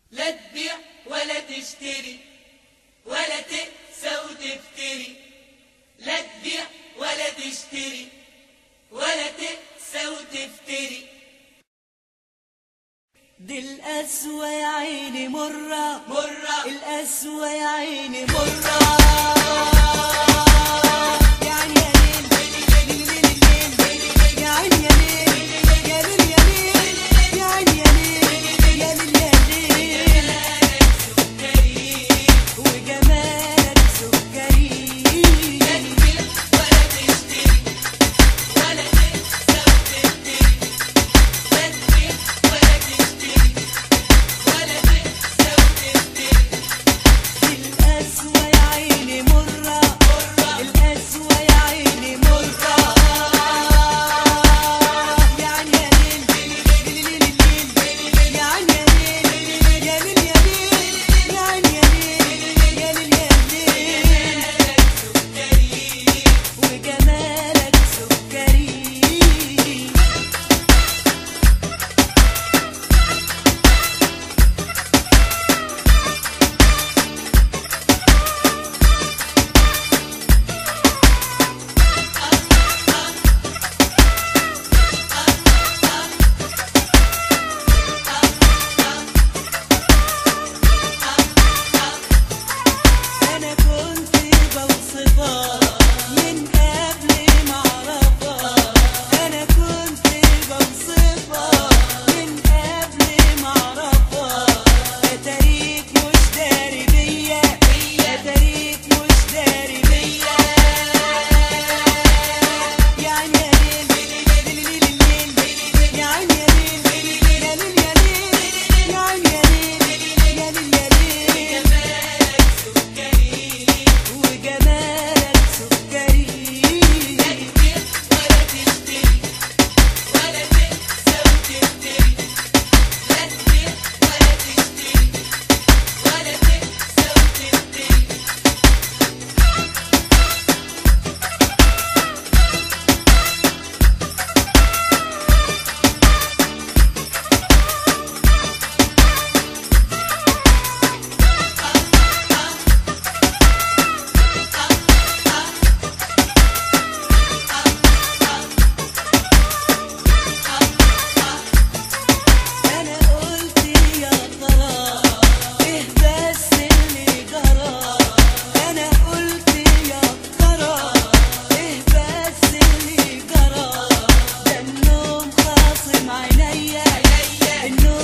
لا تبيع ولا تشتري ولا تقسى وتفتري، لا تبيع ولا تشتري ولا تقسى وتفتري. دي القسوة يا عيني مرة مرة، القسوة يا عيني مرة. يعني يا ليل ليل يا عيني يا ليل يا ليل يا ليل يا عيني يا ليل يا ليل يا ليل. وجمالك سكري، لا تبيع ولا تشتري ولا تقسى وتفتري، لا تبيع ولا تشتري ولا تقسى وتفتري. القسوة يا عيني مرة القسوة يا عيني مرة. يعني يا ليل ليل ليل يا عيني يا ليل يا ليل يا ليل يا عيني يا ليل يا ليل يا ليل. وجمالك سكري. أنا كنت بوصفها من قبل ما أعرفها، أنا كنت بوصفها من قبل ما أعرفها. أتاريك مش داري بيا، أتاريك مش داري بيا. يعني يا ليل ليل ليل يا عيني يا ليل يا ليل يا ليل يا عيني يا ليل يا ليل يا ليل. وجمالك سكري. لا تبيع ولا تشتري ولا تقسى وتفتري، لا تبيع ولا تشتري ولا تقسى وتفتري. أنا قلت يا ترى إيه بس اللي جرى، أنا قلت يا ترى إيه بس اللي جرى. ده النوم خاصم عينيا، النوم